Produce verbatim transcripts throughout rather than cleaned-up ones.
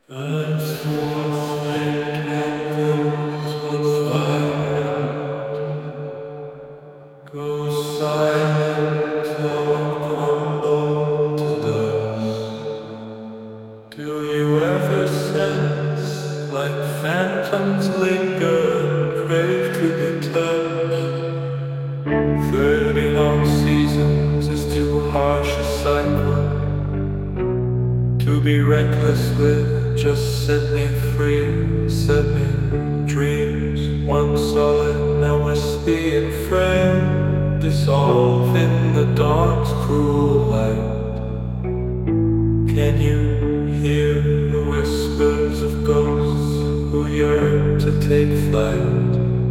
Earth's warming candles on fire, go silent or crumble to dust. Do you ever sense like phantoms linger and crave to be touched? Thirty long seasons is too harsh a cycle to be reckless with. Just set me free, set me in dreams. One solid, now wispy and frail, dissolve in the dawn's cruel light. Can you hear the whispers of ghosts who yearn to take flight?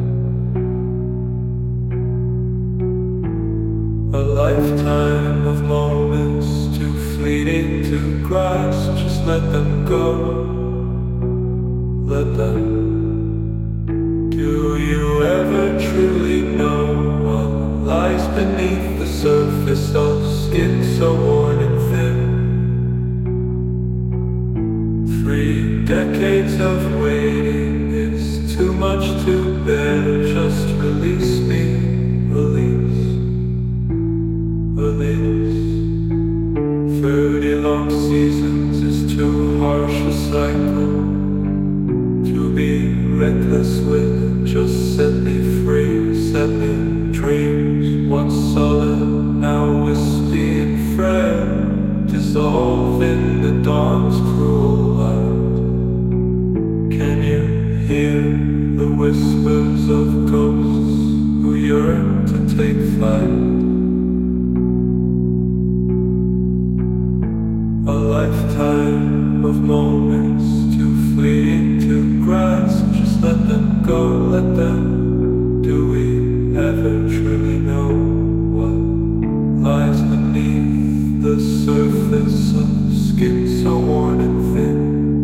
A lifetime of moments too fleeting to grasp. Just let them go, let them. Do you ever truly know what lies beneath the surface of skin so worn and thin? Three decades of waiting is too much to bear. Just release me, release, release. Thirty long seasons is too harsh a cycle to be reckless with. Just set me free, set me in dreams. Once solid, now wispy and frail, dissolve in the dawn's cruel light. Can you hear the whispers of ghosts who yearn to take flight? A lifetime of moments too fleeting to grasp. Just let them go, let them. Do we ever truly know what lies beneath the surface of skin so worn and thin?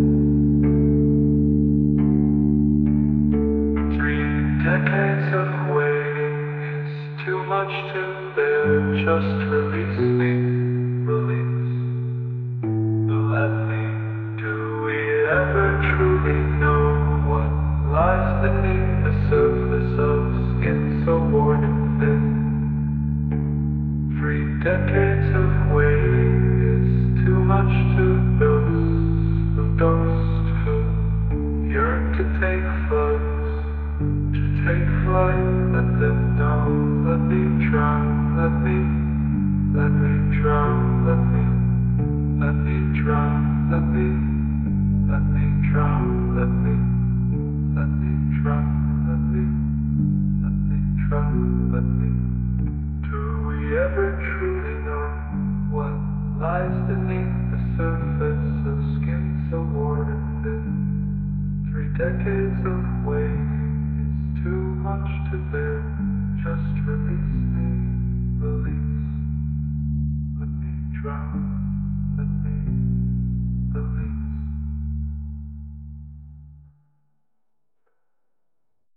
Three decades of waiting is too much to bear. Just release me, release. Let me. Do we ever truly know what lies beneath the surface of skin so worn and thin? Three decades of waiting is too much to lose. Of those who yearn to take flight, to take flight. Let them down. Let me drown. Let me. Let me drown. Let me. Let me drown, let me, let me drown, let me, let me drown, let me, let me drown, let me. Do we ever truly know what lies beneath the surface of skin so worn and thin? Three decades of waiting is too much to bear. Just release me, release, let me drown.